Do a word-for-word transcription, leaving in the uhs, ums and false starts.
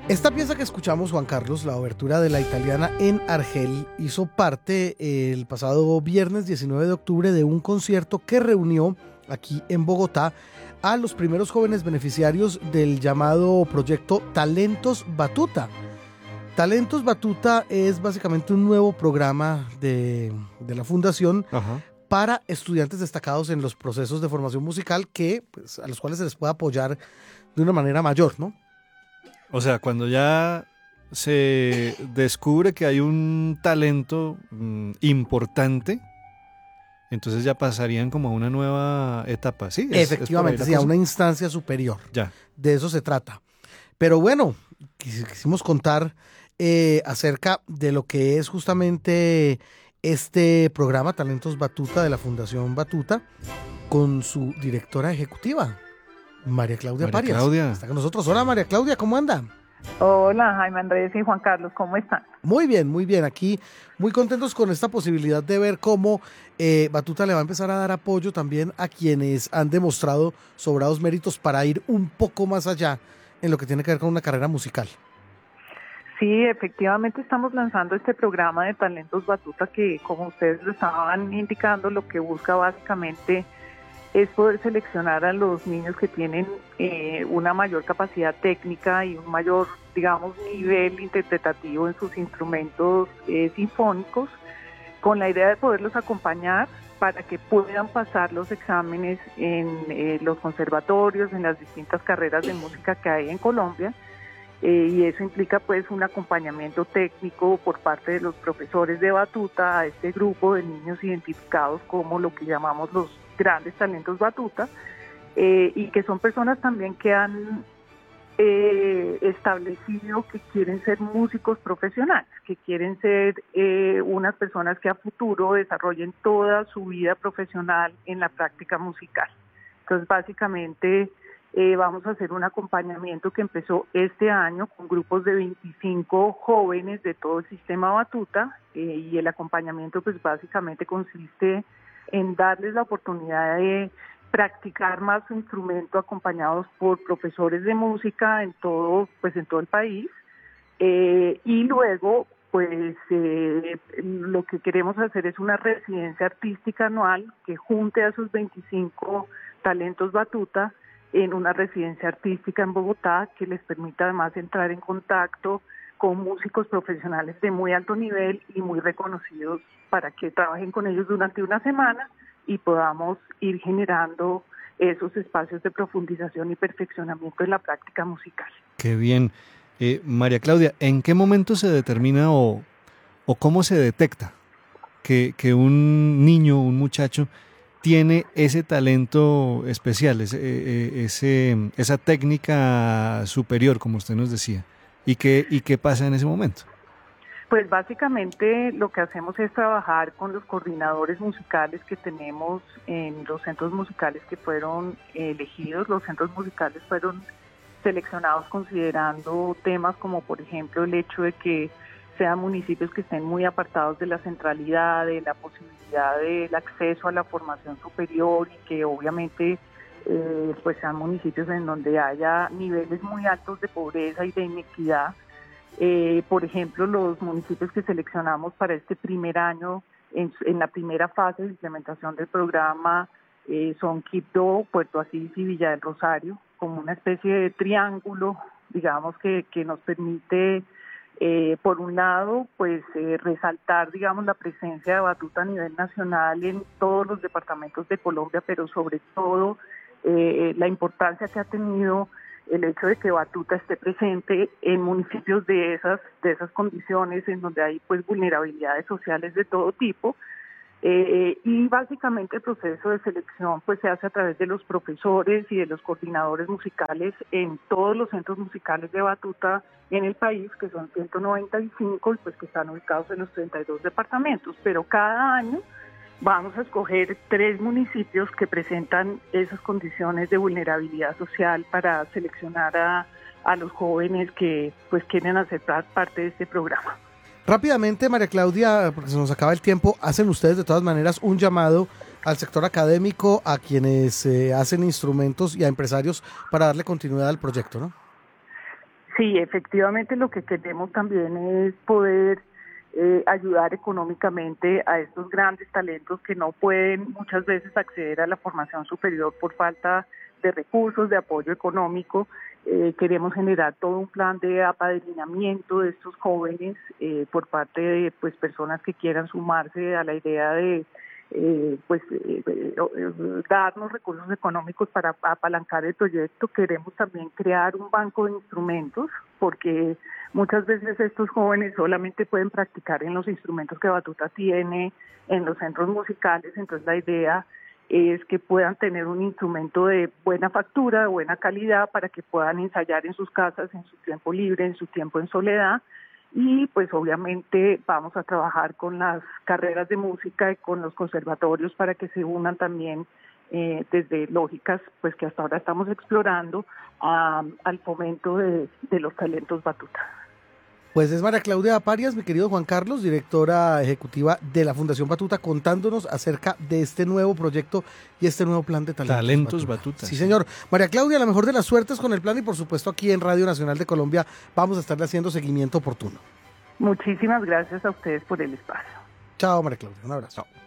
Esta pieza que escuchamos, Juan Carlos, la obertura de La Italiana en Argel, hizo parte el pasado viernes diecinueve de octubre de un concierto que reunió aquí en Bogotá a los primeros jóvenes beneficiarios del llamado proyecto Talentos Batuta. Talentos Batuta es básicamente un nuevo programa de, de la Fundación Ajá. para estudiantes destacados en los procesos de formación musical que, pues, a los cuales se les puede apoyar de una manera mayor, ¿no? O sea, cuando ya se descubre que hay un talento mmm, importante, entonces ya pasarían como a una nueva etapa, ¿sí? Es, Efectivamente, es sí, a una instancia superior. Ya. De eso se trata. Pero bueno, quisimos contar eh, acerca de lo que es justamente este programa Talentos Batuta de la Fundación Batuta con su directora ejecutiva, María Claudia María Parias. Claudia. Está con nosotros. Hola, María Claudia, ¿cómo anda? Hola, Jaime Andrés y Juan Carlos, ¿cómo están? Muy bien, muy bien. Aquí muy contentos con esta posibilidad de ver cómo eh, Batuta le va a empezar a dar apoyo también a quienes han demostrado sobrados méritos para ir un poco más allá en lo que tiene que ver con una carrera musical. Sí, efectivamente estamos lanzando este programa de Talentos Batuta que, como ustedes lo estaban indicando, lo que busca básicamente es poder seleccionar a los niños que tienen eh, una mayor capacidad técnica y un mayor, digamos, nivel interpretativo en sus instrumentos eh, sinfónicos, con la idea de poderlos acompañar para que puedan pasar los exámenes en eh, los conservatorios, en las distintas carreras de música que hay en Colombia, eh, y eso implica pues un acompañamiento técnico por parte de los profesores de batuta a este grupo de niños identificados como lo que llamamos los grandes talentos batuta, eh, y que son personas también que han eh, establecido que quieren ser músicos profesionales, que quieren ser eh, unas personas que a futuro desarrollen toda su vida profesional en la práctica musical. Entonces, básicamente, eh, vamos a hacer un acompañamiento que empezó este año con grupos de veinticinco jóvenes de todo el sistema batuta, eh, y el acompañamiento, pues, básicamente consiste en darles la oportunidad de practicar más su instrumento acompañados por profesores de música en todo, pues en todo el país, eh, y luego pues eh, lo que queremos hacer es una residencia artística anual que junte a esos veinticinco talentos batuta en una residencia artística en Bogotá que les permita además entrar en contacto con músicos profesionales de muy alto nivel y muy reconocidos para que trabajen con ellos durante una semana y podamos ir generando esos espacios de profundización y perfeccionamiento en la práctica musical. Qué bien. Eh, María Claudia, ¿en qué momento se determina o, o cómo se detecta que, que un niño, un muchacho, tiene ese talento especial, ese, ese, esa técnica superior, como usted nos decía? ¿Y qué, y qué pasa en ese momento? Pues básicamente lo que hacemos es trabajar con los coordinadores musicales que tenemos en los centros musicales que fueron elegidos. Los centros musicales fueron seleccionados considerando temas como, por ejemplo, el hecho de que sean municipios que estén muy apartados de la centralidad, de la posibilidad del acceso a la formación superior y que obviamente eh, pues sean municipios en donde haya niveles muy altos de pobreza y de inequidad. Eh, por ejemplo, los municipios que seleccionamos para este primer año, en, en la primera fase de implementación del programa, eh, son Quibdó, Puerto Asís y Villa del Rosario, como una especie de triángulo, digamos, que, que nos permite, eh, por un lado, pues eh, resaltar, digamos, la presencia de batuta a nivel nacional en todos los departamentos de Colombia, pero sobre todo eh, la importancia que ha tenido el hecho de que batuta esté presente en municipios de esas de esas condiciones en donde hay pues vulnerabilidades sociales de todo tipo, eh, y básicamente el proceso de selección pues se hace a través de los profesores y de los coordinadores musicales en todos los centros musicales de batuta en el país, que son ciento noventa y cinco y pues que están ubicados en los treinta y dos departamentos, pero cada año vamos a escoger tres municipios que presentan esas condiciones de vulnerabilidad social para seleccionar a, a los jóvenes que pues quieren hacer parte de este programa. Rápidamente, María Claudia, porque se nos acaba el tiempo, hacen ustedes de todas maneras un llamado al sector académico, a quienes eh, hacen instrumentos y a empresarios para darle continuidad al proyecto, ¿no? Sí, efectivamente lo que queremos también es poder eh, ayudar económicamente a estos grandes talentos que no pueden muchas veces acceder a la formación superior por falta de recursos, de apoyo económico. Eh, queremos generar todo un plan de apadrinamiento de estos jóvenes eh, por parte de pues personas que quieran sumarse a la idea de eh, pues eh, eh, darnos recursos económicos para apalancar el proyecto. Queremos también crear un banco de instrumentos, porque muchas veces estos jóvenes solamente pueden practicar en los instrumentos que Batuta tiene, en los centros musicales. Entonces la idea es que puedan tener un instrumento de buena factura, de buena calidad, para que puedan ensayar en sus casas, en su tiempo libre, en su tiempo en soledad. Y pues obviamente vamos a trabajar con las carreras de música y con los conservatorios para que se unan también eh, desde lógicas pues que hasta ahora estamos explorando a, al fomento de, de los talentos batuta. Pues es María Claudia Aparias, mi querido Juan Carlos, directora ejecutiva de la Fundación Batuta, contándonos acerca de este nuevo proyecto y este nuevo plan de Talentos, Talentos Batuta. Batuta. Sí, señor. María Claudia, la mejor de las suertes con el plan y por supuesto aquí en Radio Nacional de Colombia vamos a estarle haciendo seguimiento oportuno. Muchísimas gracias a ustedes por el espacio. Chao, María Claudia. Un abrazo. Chao.